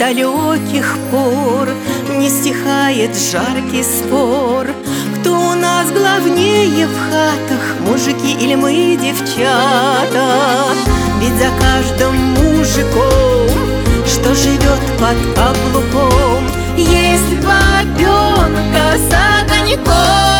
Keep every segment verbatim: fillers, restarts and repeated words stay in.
далеких пор не стихает жаркий спор, кто у нас главнее в хатах, мужики или мы, девчата. Ведь за каждым мужиком, что живет под каблуком, есть бабенка с огоньком.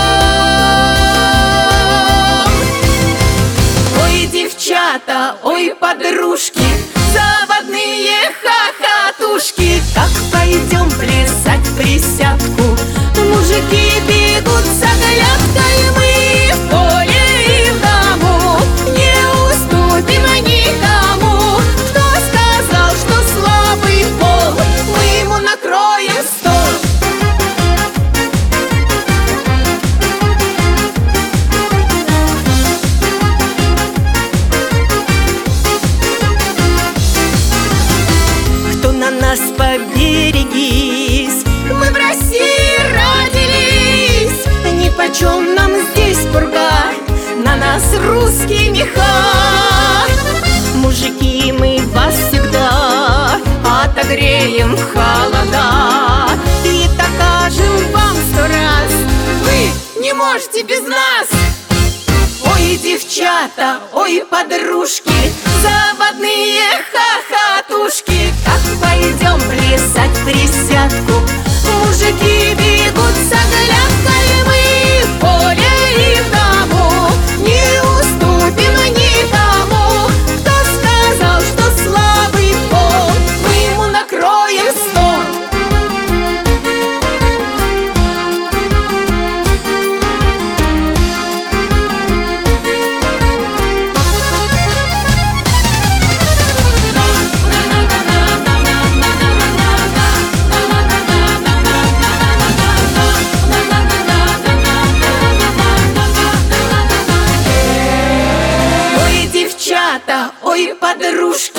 Ой, девчата, ой, подружки, заводные хохотушки, как пойдем плясать присядку, мужики бегут с оглядкой, мы в поле и в дому не уступим никому. Кто сказал, что слабый пол, мы ему накроем стол. Кто на нас поберегись, мы в России родились, нипочем нам здесь пурга, на нас русские меха. Мужики, мы вас всегда отогреем в холода и докажем вам сто раз, вы не можете без нас. Ой, девчата, ой, подружки, заводные хохотушки, как пойдем плясать присядку, мужики бегут с оглядкой, мы в поле и в дому не уступим никому. Кто сказал, что слабый пол, мы ему накроем стол. Ой, девчата, ой, подружки,